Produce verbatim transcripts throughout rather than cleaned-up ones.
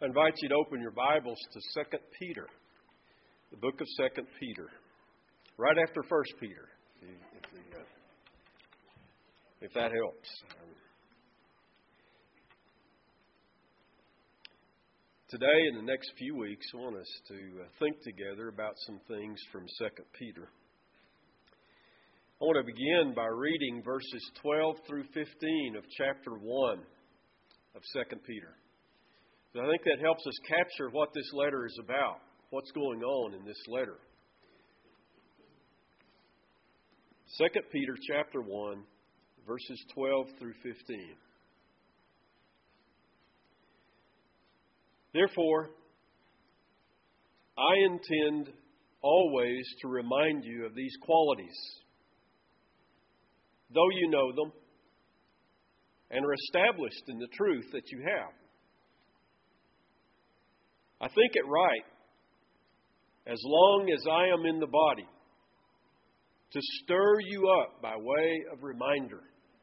I invite you to open your Bibles to Second Peter, the book of Second Peter, right after First Peter, if, you, if, the, uh, if that helps. Today, in the next few weeks, I want us to uh, think together about some things from Second Peter. I want to begin by reading verses twelve through fifteen of chapter one of Second Peter. I think that helps us capture what this letter is about, what's going on in this letter. Second Peter chapter one, verses twelve through fifteen. Therefore, I intend always to remind you of these qualities, though you know them and are established in the truth that you have. I think it right, as long as I am in the body, to stir you up by way of reminder,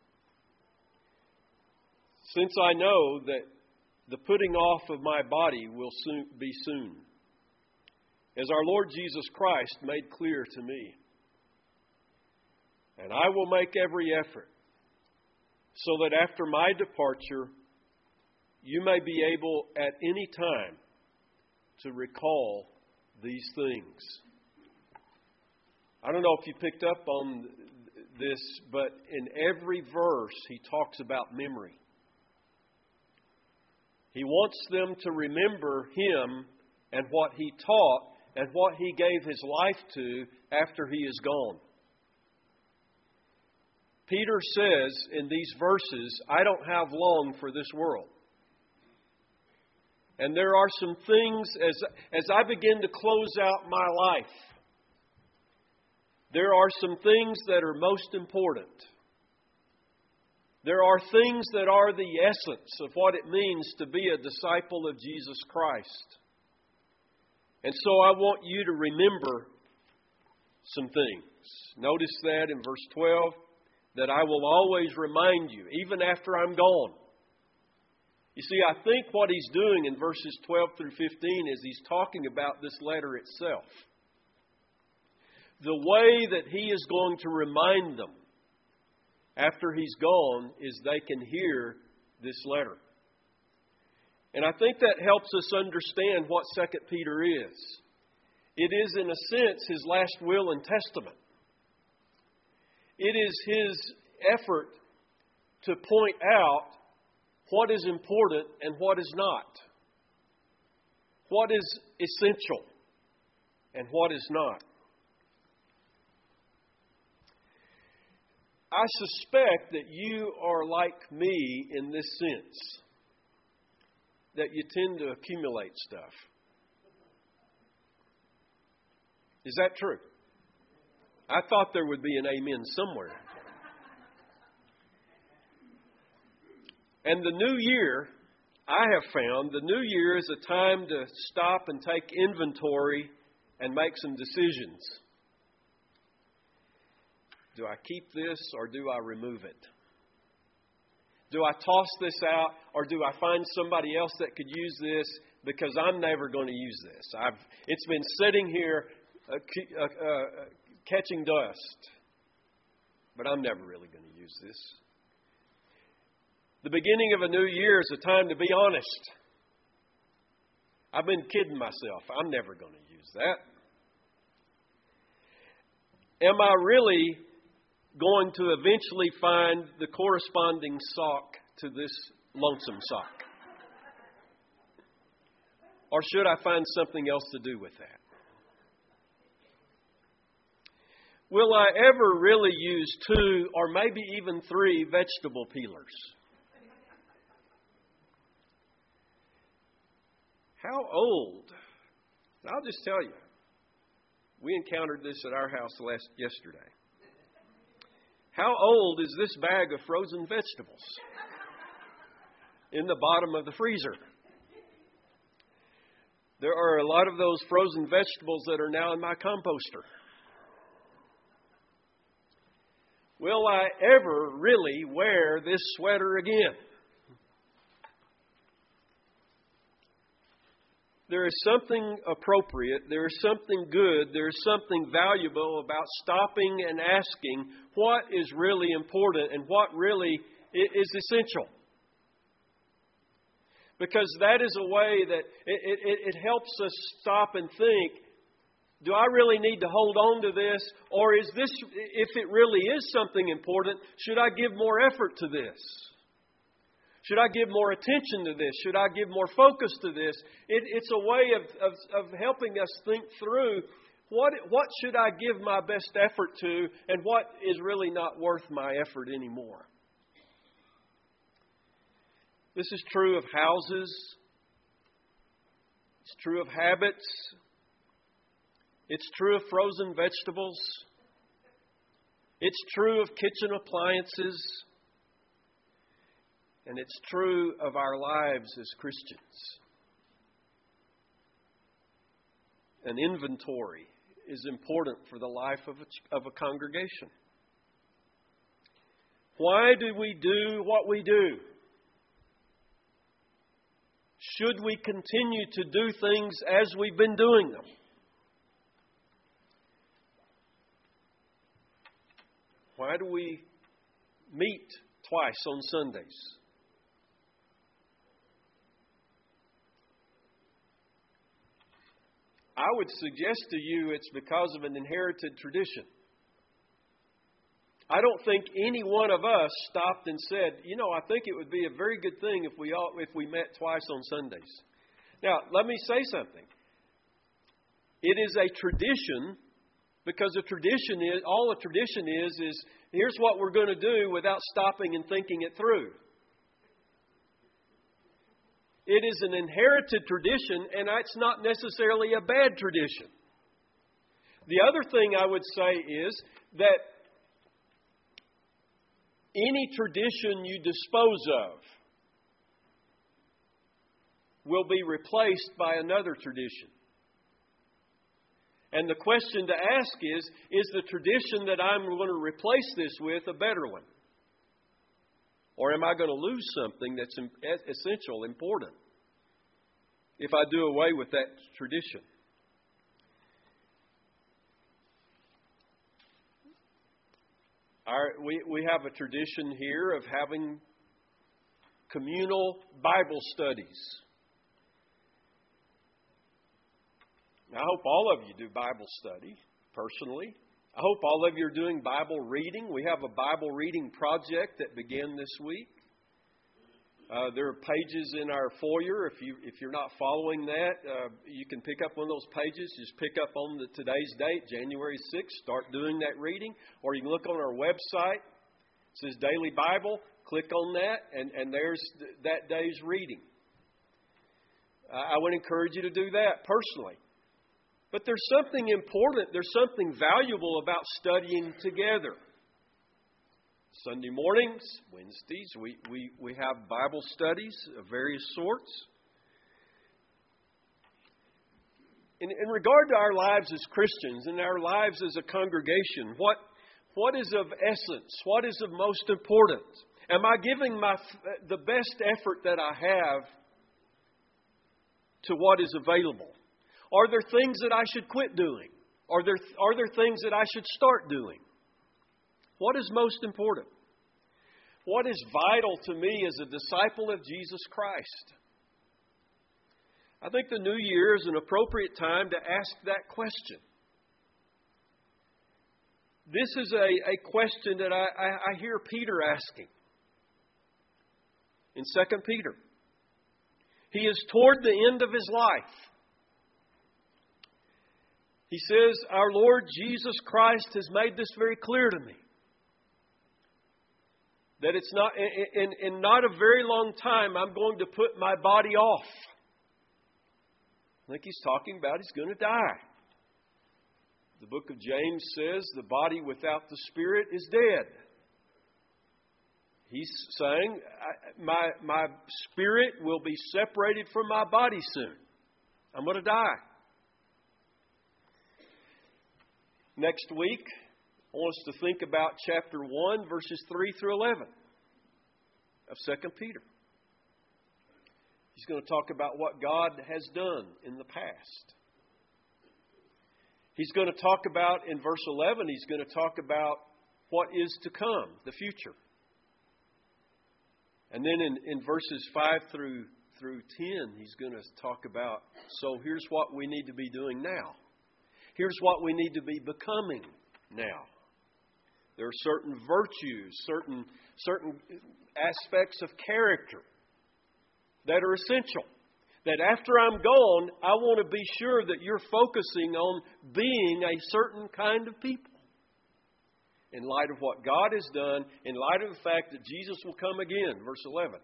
since I know that the putting off of my body will soon be soon, as our Lord Jesus Christ made clear to me. And I will make every effort so that after my departure, you may be able at any time to recall these things. I don't know if you picked up on this, but in every verse he talks about memory. He wants them to remember him and what he taught and what he gave his life to after he is gone. Peter says in these verses, I don't have long for this world. And there are some things, as, as I begin to close out my life, there are some things that are most important. There are things that are the essence of what it means to be a disciple of Jesus Christ. And so I want you to remember some things. Notice that in verse twelve, that I will always remind you, even after I'm gone. You see, I think what he's doing in verses twelve through fifteen is he's talking about this letter itself. The way that he is going to remind them after he's gone is they can hear this letter. And I think that helps us understand what Second Peter is. It is, in a sense, his last will and testament. It is his effort to point out what is important and what is not. What is essential and what is not. I suspect that you are like me in this sense, that you tend to accumulate stuff. Is that true? I thought there would be an amen somewhere. And the new year, I have found, the new year is a time to stop and take inventory and make some decisions. Do I keep this or do I remove it? Do I toss this out or do I find somebody else that could use this because I'm never going to use this? I've It's been sitting here uh, uh, uh, catching dust, but I'm never really going to use this. The beginning of a new year is a time to be honest. I've been kidding myself. I'm never going to use that. Am I really going to eventually find the corresponding sock to this lonesome sock? Or should I find something else to do with that? Will I ever really use two or maybe even three vegetable peelers? How old? I'll just tell you. We encountered this at our house last yesterday. How old is this bag of frozen vegetables in the bottom of the freezer? There are a lot of those frozen vegetables that are now in my composter. Will I ever really wear this sweater again? there is something appropriate, there is something good, there is something valuable about stopping and asking what is really important and what really is essential. Because that is a way that it, it, it helps us stop and think, do I really need to hold on to this? Or is this, if it really is something important, should I give more effort to this? Should I give more attention to this? Should I give more focus to this? It, it's a way of, of, of helping us think through what, what should I give my best effort to and what is really not worth my effort anymore. This is true of houses. It's true of habits. It's true of frozen vegetables. It's true of kitchen appliances. And it's true of our lives as Christians. An inventory is important for the life of a, of a congregation. Why do we do what we do? Should we continue to do things as we've been doing them? Why do we meet twice on Sundays? I would suggest to you it's because of an inherited tradition. I don't think any one of us stopped and said, you know, I think it would be a very good thing if we all, if we met twice on Sundays. Now, let me say something. It is a tradition, because a tradition is, all a tradition is, is here's what we're going to do without stopping and thinking it through. It is an inherited tradition, and it's not necessarily a bad tradition. The other thing I would say is that any tradition you dispose of will be replaced by another tradition. And the question to ask is, is the tradition that I'm going to replace this with a better one? Or am I going to lose something that's essential, important, if I do away with that tradition? Our, we, we have a tradition here of having communal Bible studies. I hope all of you do Bible study, personally. I hope all of you are doing Bible reading. We have a Bible reading project that began this week. Uh, there are pages in our foyer. If, you, if you're not following that, uh, you can pick up one of those pages. Just pick up on the, today's date, January sixth. Start doing that reading. Or you can look on our website. It says Daily Bible. Click on that, and, and there's th- that day's reading. Uh, I would encourage you to do that personally. But there's something important, there's something valuable about studying together. Sunday mornings, Wednesdays, we, we, we have Bible studies of various sorts. In, in regard to our lives as Christians and our lives as a congregation, what, what is of essence? What is of most importance? Am I giving my the best effort that I have to what is available? Are there things that I should quit doing? Are there, are there things that I should start doing? What is most important? What is vital to me as a disciple of Jesus Christ? I think the new year is an appropriate time to ask that question. This is a, a question that I, I, I hear Peter asking in Second Peter. He is toward the end of his life. He says, our Lord Jesus Christ has made this very clear to me. That it's not, in, in not a very long time, I'm going to put my body off. I think he's talking about he's going to die. The book of James says the body without the spirit is dead. He's saying, my, my spirit will be separated from my body soon. I'm going to die. Next week, I want us to think about chapter one, verses three through eleven of Second Peter. He's going to talk about what God has done in the past. He's going to talk about, in verse eleven, he's going to talk about what is to come, the future. And then in, in verses five through, through ten, he's going to talk about, so here's what we need to be doing now. Here's what we need to be becoming now. There are certain virtues, certain, certain aspects of character that are essential. That after I'm gone, I want to be sure that you're focusing on being a certain kind of people. In light of what God has done, in light of the fact that Jesus will come again, verse eleven.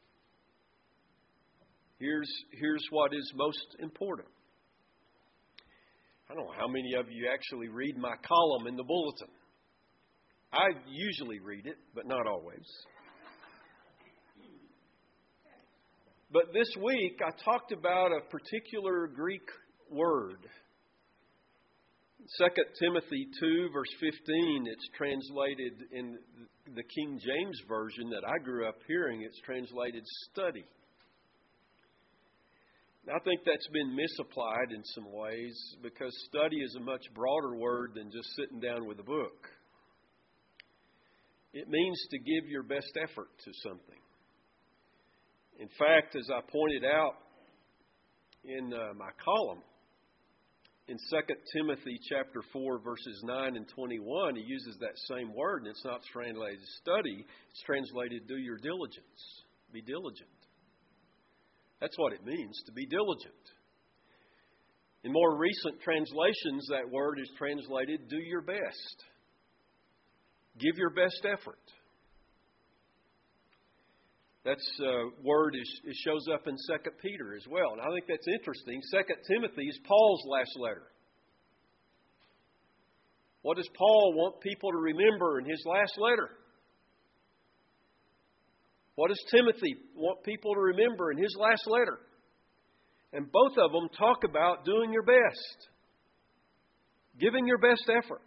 Here's, here's what is most important. I don't know how many of you actually read my column in the bulletin. I usually read it, but not always. But this week, I talked about a particular Greek word. Second Timothy two, verse fifteen, it's translated in the King James Version that I grew up hearing, it's translated study. Now, I think that's been misapplied in some ways because study is a much broader word than just sitting down with a book. It means to give your best effort to something. In fact, as I pointed out in uh, my column, in Second Timothy chapter four, verses nine and twenty-one, he uses that same word, and it's not translated study, it's translated do your diligence. Be diligent. That's what it means, to be diligent. In more recent translations, that word is translated do your best. Give your best effort. That uh, word is, it shows up in Second Peter as well. And I think that's interesting. Second Timothy is Paul's last letter. What does Paul want people to remember in his last letter? What does Timothy want people to remember in his last letter? And both of them talk about doing your best. Giving your best effort.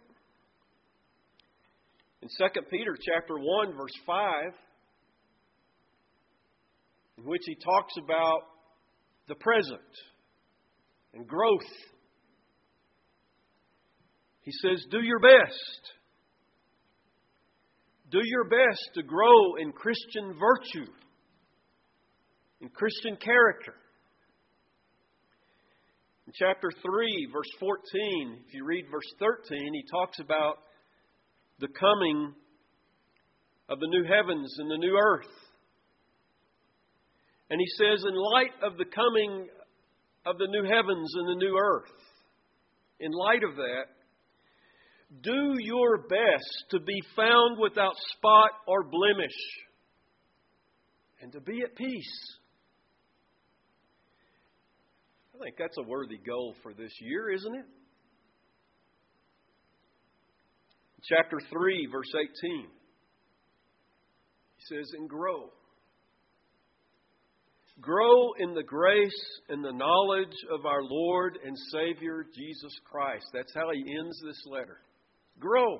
In Second Peter chapter one, verse five, in which he talks about the present and growth. He says, do your best. Do your best to grow in Christian virtue, in Christian character. In chapter three, verse fourteen, if you read verse thirteen, he talks about the coming of the new heavens and the new earth. And he says, in light of the coming of the new heavens and the new earth, in light of that, do your best to be found without spot or blemish and to be at peace. I think that's a worthy goal for this year, isn't it? Chapter three, verse eighteen. He says, and grow. Grow in the grace and the knowledge of our Lord and Savior, Jesus Christ. That's how he ends this letter. Grow.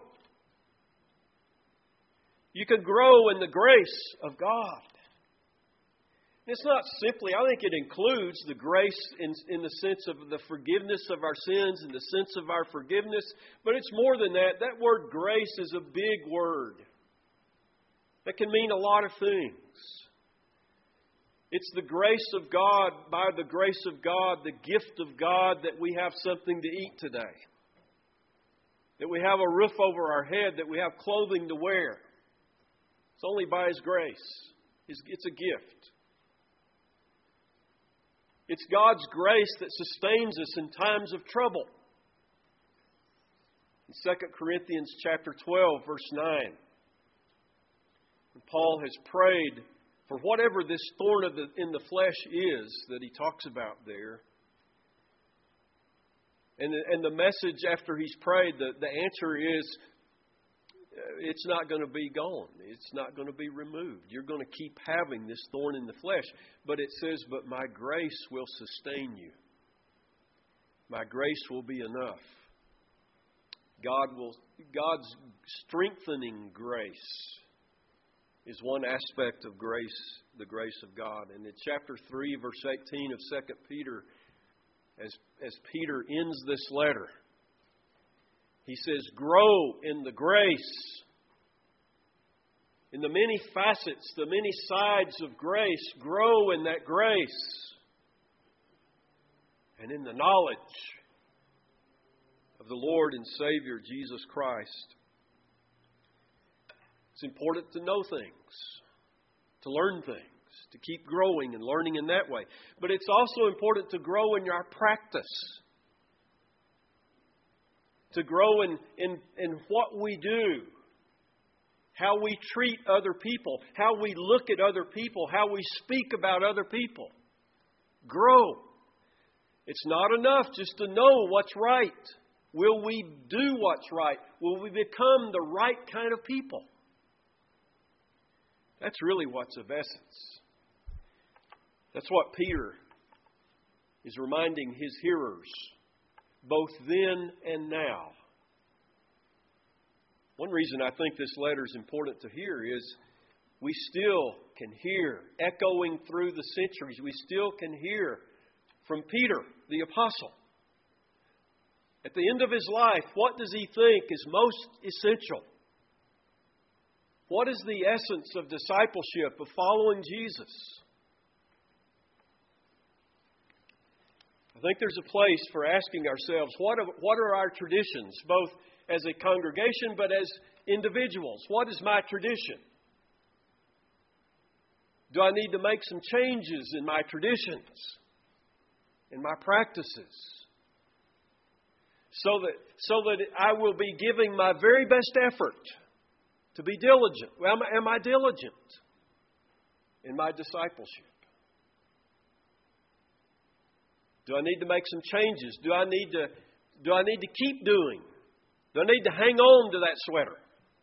You can grow in the grace of God. It's not simply, I think it includes the grace in, in the sense of the forgiveness of our sins and the sense of our forgiveness, but it's more than that. That word grace is a big word that can mean a lot of things. It's the grace of God, by the grace of God, the gift of God that we have something to eat today. That we have a roof over our head, that we have clothing to wear. It's only by His grace. It's a gift. It's God's grace that sustains us in times of trouble. In Second Corinthians chapter twelve, verse nine, Paul has prayed for whatever this thorn of the, in the flesh is that he talks about there. And the, and the message after he's prayed, the, the answer is, it's not going to be gone. It's not going to be removed. You're going to keep having this thorn in the flesh. But it says, but my grace will sustain you. My grace will be enough. God will, God's strengthening grace is one aspect of grace, the grace of God. And in chapter three, verse eighteen of Second Peter, as, as Peter ends this letter, he says, grow in the grace. In the many facets, the many sides of grace, grow in that grace. And in the knowledge of the Lord and Savior, Jesus Christ. It's important to know things, to learn things, to keep growing and learning in that way. But it's also important to grow in our practice, to grow in, in, in what we do, how we treat other people, how we look at other people, how we speak about other people. Grow. It's not enough just to know what's right. Will we do what's right? Will we become the right kind of people? That's really what's of essence. That's what Peter is reminding his hearers, both then and now. One reason I think this letter is important to hear is we still can hear, echoing through the centuries, we still can hear from Peter, the apostle. At the end of his life, what does he think is most essential? What is the essence of discipleship, of following Jesus? I think there's a place for asking ourselves, what are, what are our traditions, both as a congregation but as individuals? What is my tradition? Do I need to make some changes in my traditions, in my practices, so that, so that I will be giving my very best effort to be diligent? Well, am, am I diligent in my discipleship? Do I need to make some changes? Do I need to, do I need to keep doing? Do I need to hang on to that sweater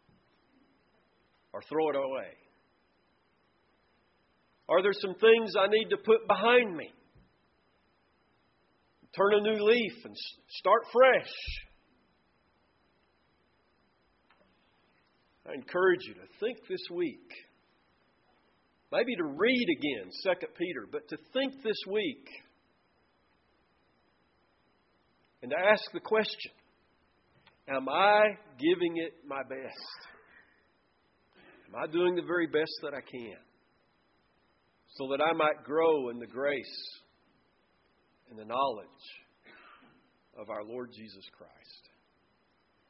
or throw it away? Are there some things I need to put behind me? Turn a new leaf and start fresh. I encourage you to think this week. Maybe to read again Second Peter, but to think this week. And to ask the question, am I giving it my best? Am I doing the very best that I can? So that I might grow in the grace and the knowledge of our Lord Jesus Christ.